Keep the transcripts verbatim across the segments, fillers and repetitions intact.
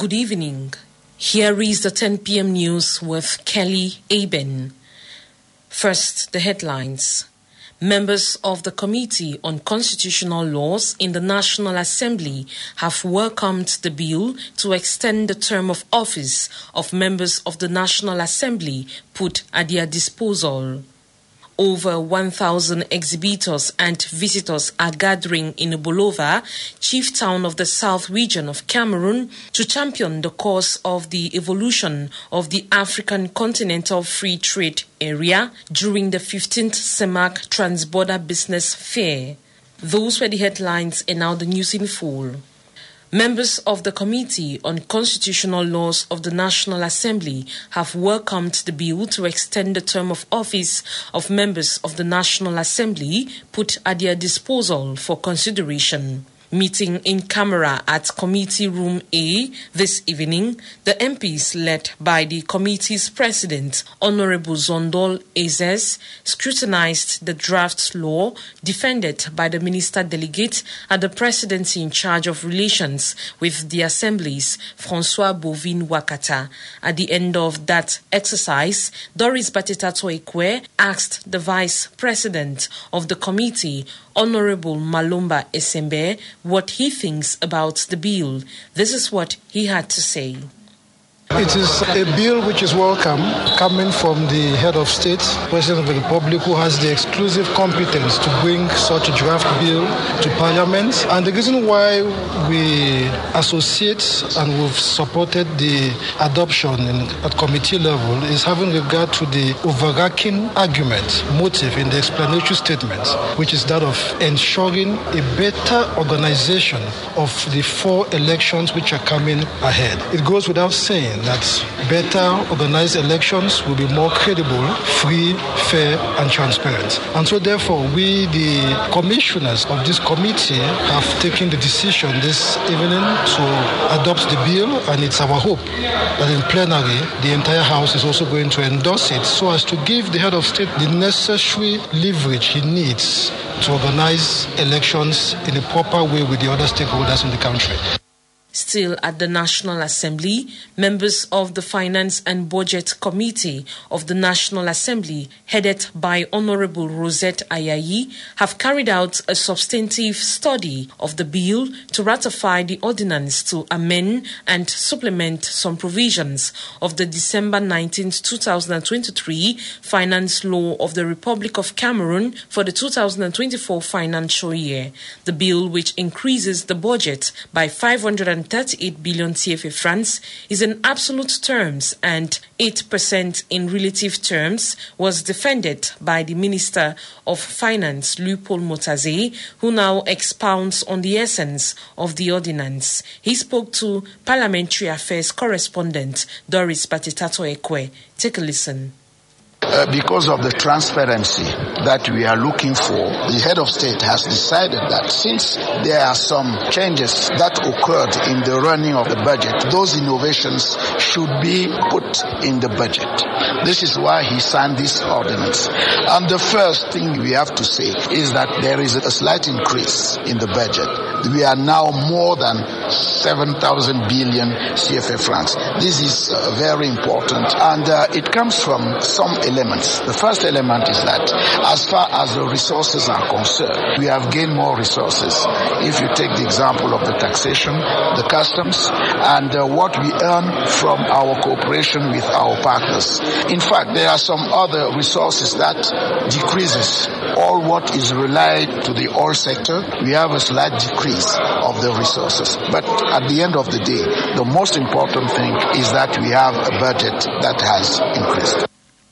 Good evening. Here is the ten p.m. news with Kelly Aben. First, the headlines. Members of the Committee on Constitutional Laws in the National Assembly have welcomed the bill to extend the term of office of members of the National Assembly put at their disposal. Over one thousand exhibitors and visitors are gathering in Bolova, chief town of the South region of Cameroon, to champion the cause of the evolution of the African Continental Free Trade Area during the fifteenth CEMAC Transborder Business Fair. Those were the headlines, and now the news in full. Members of the Committee on Constitutional Laws of the National Assembly have welcomed the bill to extend the term of office of members of the National Assembly put at their disposal for consideration. Meeting in camera at Committee Room A this evening, the M Ps led by the committee's president, Honorable Zondol Ezes, scrutinized the draft law defended by the minister delegate at the presidency in charge of relations with the assemblies, Francois Bovin Wakata. At the end of that exercise, Doris Bateta Toekwe asked the vice president of the committee, Honorable Malumba Esembe, what he thinks about the bill. This is what he had to say. It is a bill which is welcome, coming from the head of state, President of the Republic, who has the exclusive competence to bring such a draft bill to Parliament. And the reason why we associate and we've supported the adoption in, at committee level is having regard to the overarching argument, motive in the explanatory statement, which is that of ensuring a better organization of the four elections which are coming ahead. It goes without saying that better organized elections will be more credible, free, fair, and transparent. And so therefore, we, the commissioners of this committee, have taken the decision this evening to adopt the bill, and it's our hope that in plenary, the entire House is also going to endorse it so as to give the head of state the necessary leverage he needs to organize elections in a proper way with the other stakeholders in the country. Still at the National Assembly, members of the Finance and Budget Committee of the National Assembly, headed by Honorable Rosette Ayayi, have carried out a substantive study of the bill to ratify the ordinance to amend and supplement some provisions of the December nineteenth, twenty twenty-three Finance Law of the Republic of Cameroon for the two thousand twenty-four financial year. The bill, which increases the budget by five hundred thirty-eight billion C F A francs, is in absolute terms and eight percent in relative terms, was defended by the Minister of Finance, Lupaul Motaze, who now expounds on the essence of the ordinance. He spoke to Parliamentary Affairs correspondent Doris Bateta Toekwe. Take a listen. Uh, because of the transparency that we are looking for, the head of state has decided that since there are some changes that occurred in the running of the budget, those innovations should be put in the budget. This is why he signed this ordinance. And the first thing we have to say is that there is a slight increase in the budget. We are now more than seven thousand billion C F A francs. This is uh, very important, and uh, it comes from some elements. The first element is that as far as the resources are concerned, we have gained more resources. If you take the example of the taxation, the customs, and uh, what we earn from our cooperation with our partners. In fact, there are some other resources that decreases. All what is relied to the oil sector, we have a slight decrease of the resources. But at the end of the day, the most important thing is that we have a budget that has increased.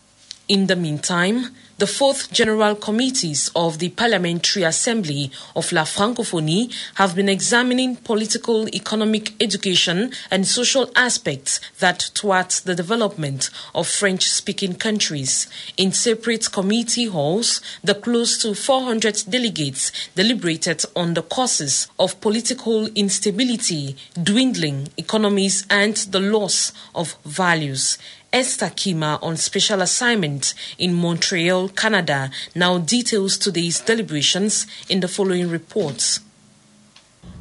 In the meantime, the fourth General Committees of the Parliamentary Assembly of La Francophonie have been examining political, economic, education and social aspects that towards the development of French-speaking countries. In separate committee halls, the close to four hundred delegates deliberated on the causes of political instability, dwindling economies and the loss of values. Esther Kima, on special assignment in Montreal, Canada, now details today's deliberations in the following reports.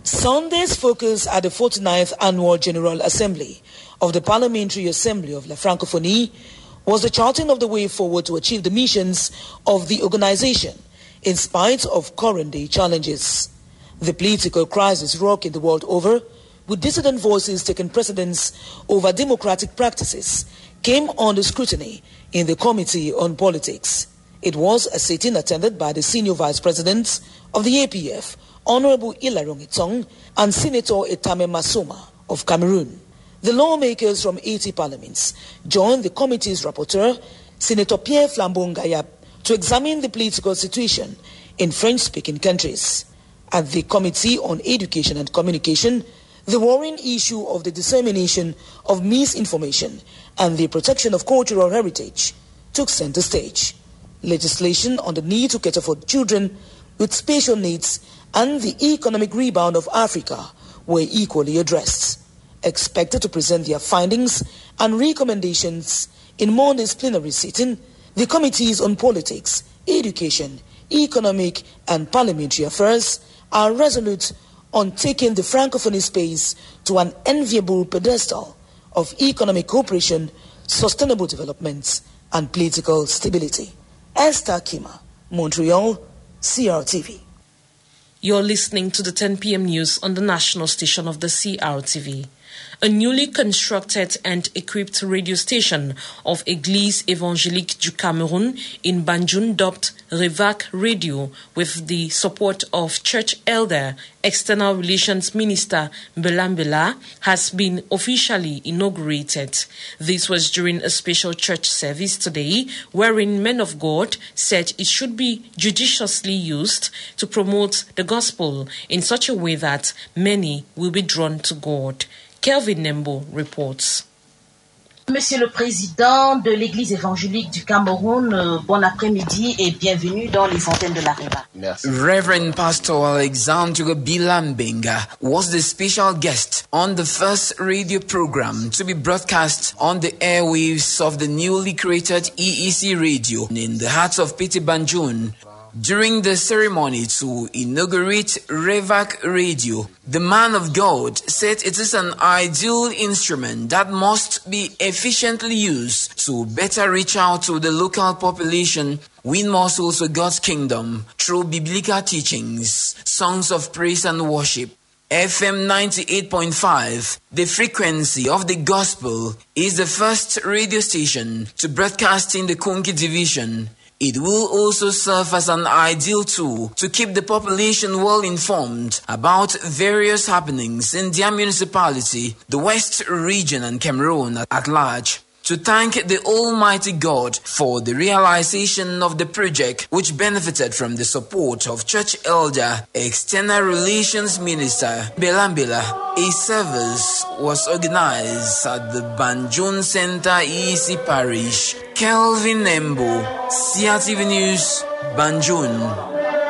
Sunday's focus at the forty-ninth Annual General Assembly of the Parliamentary Assembly of La Francophonie was the charting of the way forward to achieve the missions of the organization in spite of current-day challenges. The political crisis rocking the world over, with dissident voices taking precedence over democratic practices, came under scrutiny in the Committee on Politics. It was a sitting attended by the Senior Vice President of the A P F, Honorable Ilarong Itong, and Senator Etame Masoma of Cameroon. The lawmakers from eighty parliaments joined the committee's rapporteur, Senator Pierre Flambon Gayab, to examine the political situation in French-speaking countries. At the Committee on Education and Communication, the worrying issue of the dissemination of misinformation and the protection of cultural heritage took center stage. Legislation on the need to cater for children with special needs and the economic rebound of Africa were equally addressed. Expected to present their findings and recommendations in Monday's plenary sitting, the Committees on Politics, Education, Economic and Parliamentary Affairs are resolute on taking the Francophone space to an enviable pedestal of economic cooperation, sustainable development and political stability. Esther Kima, Montreal, C R T V. You're listening to the ten p.m. news on the national station of the C R T V. A newly constructed and equipped radio station of Église Évangélique du Cameroun in Banjul, dubbed Revac Radio, with the support of church elder, External Relations Minister Belambela, has been officially inaugurated. This was during a special church service today, wherein men of God said it should be judiciously used to promote the gospel in such a way that many will be drawn to God. Kelvin Nembo reports. Monsieur le Président de l'Église évangélique du Cameroun, euh, bon après-midi et bienvenue dans les antennes de la Revac. Merci. Reverend Pastor Alexandre Bilambenga was the special guest on the first radio program to be broadcast on the airwaves of the newly created E E C Radio in the heart of Petit Banjul. During the ceremony to inaugurate Revac Radio, the man of God said it is an ideal instrument that must be efficiently used to better reach out to the local population, win more souls for God's kingdom through biblical teachings, songs of praise and worship. F M ninety-eight point five, the frequency of the gospel, is the first radio station to broadcast in the Konki division. It will also serve as an ideal tool to keep the population well informed about various happenings in their municipality, the West region and Cameroon at large. To thank the Almighty God for the realization of the project, which benefited from the support of Church Elder, External Relations Minister Belambela, a service was organized at the Banjul Center E E C Parish. Kelvin Nembo, C R T V News, Banjul.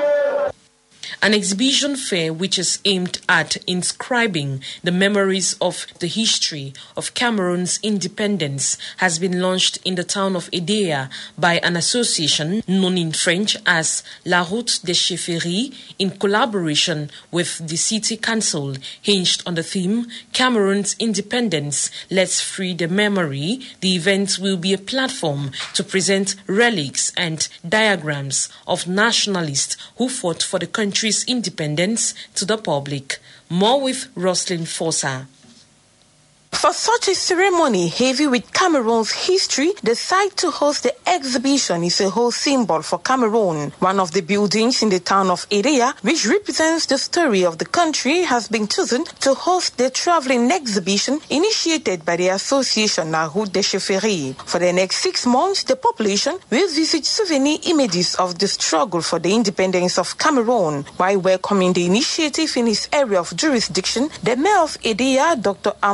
An exhibition fair which is aimed at inscribing the memories of the history of Cameroon's independence has been launched in the town of Edea by an association known in French as La Route des Chefferies in collaboration with the City Council, hinged on the theme Cameroon's Independence, Let's Free the Memory. The event will be a platform to present relics and diagrams of nationalists who fought for the country's independence to the public. More with Roslyn Fossa. For such a ceremony heavy with Cameroon's history, the site to host the exhibition is a whole symbol for Cameroon. One of the buildings in the town of Edea, which represents the story of the country, has been chosen to host the traveling exhibition initiated by the association La Route des Chefferies. For the next six months, the population will visit souvenir images of the struggle for the independence of Cameroon. While welcoming the initiative in his area of jurisdiction, the mayor of Edea, Doctor Armand Emmanuel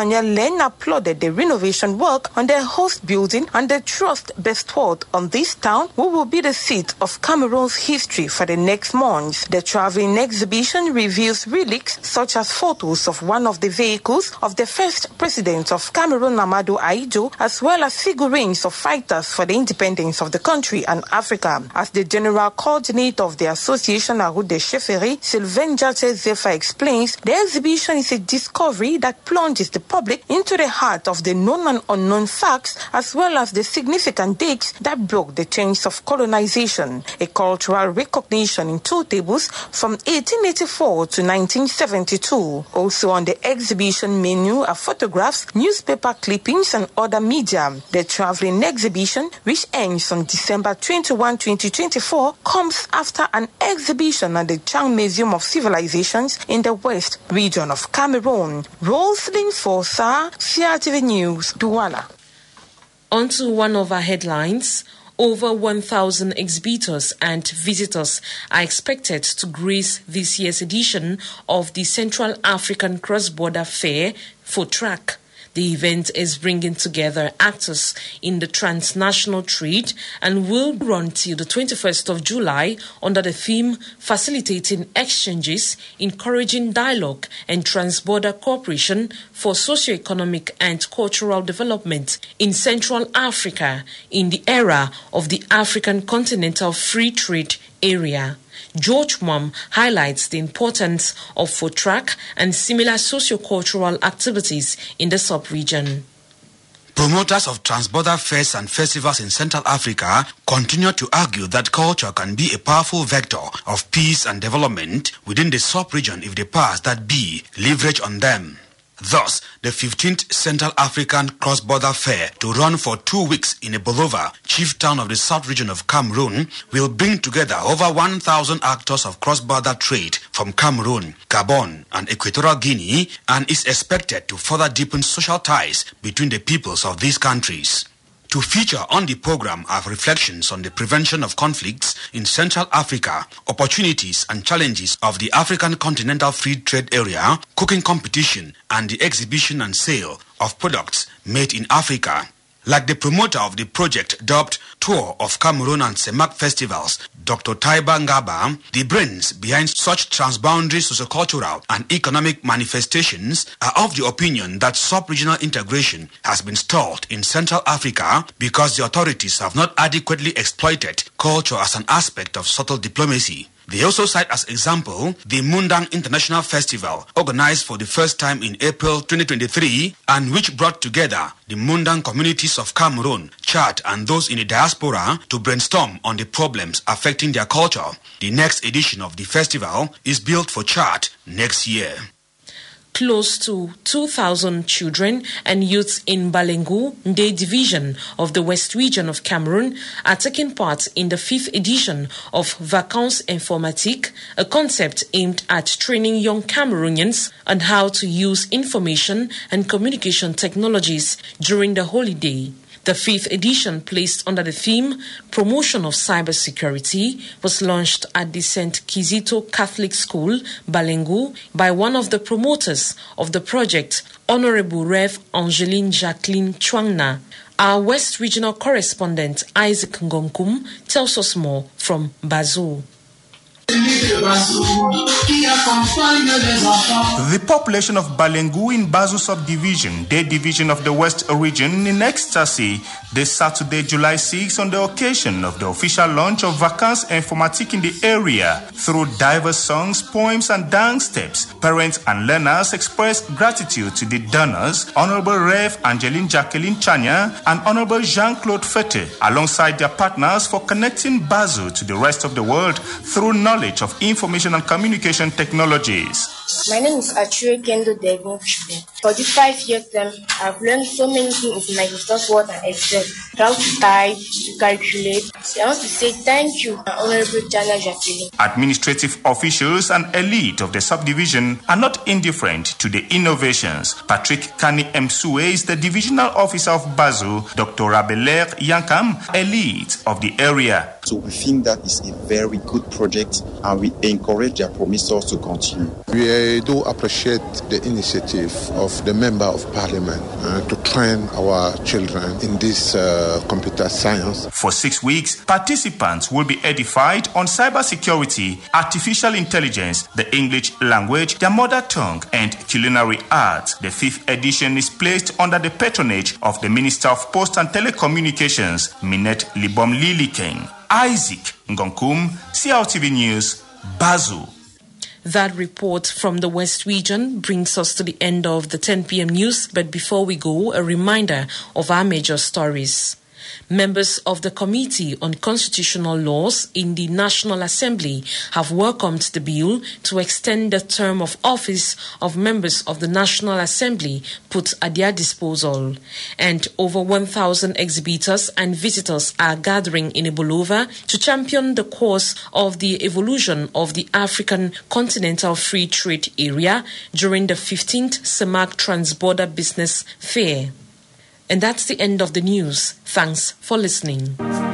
Chania Len applauded the renovation work on their host building and the trust bestowed on this town, who will be the seat of Cameroon's history for the next month. The traveling exhibition reveals relics such as photos of one of the vehicles of the first president of Cameroon, Amadou Ahidjo, as well as figurines of fighters for the independence of the country and Africa. As the general coordinator of the association, Route de Chefferie, Sylvain Jate Zefa, explains, the exhibition is a discovery that plunges the public into the heart of the known and unknown facts, as well as the significant dates that broke the chains of colonization. A cultural recognition in two tables from eighteen eighty-four to nineteen seventy-two. Also on the exhibition menu are photographs, newspaper clippings, and other media. The traveling exhibition, which ends on December twenty-first, twenty twenty-four, comes after an exhibition at the Chang Museum of Civilizations in the West region of Cameroon. Roslyn Fosa, C R T V News, Douala. On to one of our headlines. Over one thousand exhibitors and visitors are expected to grace this year's edition of the Central African Cross-Border Fair, FOTRAC. The event is bringing together actors in the transnational trade and will run till the twenty-first of July under the theme Facilitating Exchanges, Encouraging Dialogue and Transborder Cooperation for Socio-Economic and Cultural Development in Central Africa in the era of the African Continental Free Trade Area. George Mwam highlights the importance of FOTRAC and similar socio-cultural activities in the sub-region. Promoters of transborder fairs and festivals in Central Africa continue to argue that culture can be a powerful vector of peace and development within the sub-region if the powers that be leverage on them. Thus, the fifteenth Central African Cross-Border Fair, to run for two weeks in Ebolova, chief town of the south region of Cameroon, will bring together over one thousand actors of cross-border trade from Cameroon, Gabon, and Equatorial Guinea, and is expected to further deepen social ties between the peoples of these countries. To feature on the program are reflections on the prevention of conflicts in Central Africa, opportunities and challenges of the African Continental Free Trade Area, cooking competition, and the exhibition and sale of products made in Africa. Like the promoter of the project dubbed Tour of Cameroon and Semak Festivals, Doctor Taiba Ngaba, the brains behind such transboundary sociocultural and economic manifestations are of the opinion that sub-regional integration has been stalled in Central Africa because the authorities have not adequately exploited culture as an aspect of subtle diplomacy. They also cite as example the Mundang International Festival, organized for the first time in April twenty twenty-three, and which brought together the Mundang communities of Cameroon, Chad, and those in the diaspora to brainstorm on the problems affecting their culture. The next edition of the festival is built for Chad next year. Close to two thousand children and youths in Balengu, Nde division of the West region of Cameroon, are taking part in the fifth edition of Vacances Informatiques, a concept aimed at training young Cameroonians on how to use information and communication technologies during the holiday. The fifth edition, placed under the theme Promotion of Cybersecurity, was launched at the Saint Kizito Catholic School, Balengu, by one of the promoters of the project, Honorable Rev Angeline Jacqueline Chwangna. Our West Regional correspondent, Isaac Ngomkum, tells us more from Bazou. The population of Balengu in Bazou subdivision, the division of the West region, in ecstasy this Saturday, July sixth, on the occasion of the official launch of Vacances Informatiques in the area. Through diverse songs, poems, and dance steps, parents and learners expressed gratitude to the donors, Honorable Rev Angeline Jacqueline Chanya and Honorable Jean-Claude Fete, alongside their partners, for connecting Bazou to the rest of the world through knowledge of information and communication technologies. My name is Achure Kendo Devon. For this five-year term, I've learned so many things in Microsoft Word and Excel. How to type, to calculate. So I want to say thank you, Honorable Chana Jacqueline. Administrative officials and elite of the subdivision are not indifferent to the innovations. Patrick Kani Msue is the divisional officer of Bazou. Doctor Abeler Yankam, elite of the area. So we think that is a very good project and we encourage their promoters to continue. We I do appreciate the initiative of the Member of Parliament uh, to train our children in this uh, computer science. For six weeks, participants will be edified on cybersecurity, artificial intelligence, the English language, their mother tongue, and culinary arts. The fifth edition is placed under the patronage of the Minister of Post and Telecommunications, Minette Libom Liliken. Isaac Ngonkum, C L T V News, Basel. That report from the West Region brings us to the end of the ten p.m. news. But before we go, a reminder of our major stories. Members of the Committee on Constitutional Laws in the National Assembly have welcomed the bill to extend the term of office of members of the National Assembly put at their disposal. And over one thousand exhibitors and visitors are gathering in Ibolova to champion the cause of the evolution of the African Continental Free Trade Area during the fifteenth CEMAC Transborder Business Fair. And that's the end of the news. Thanks for listening.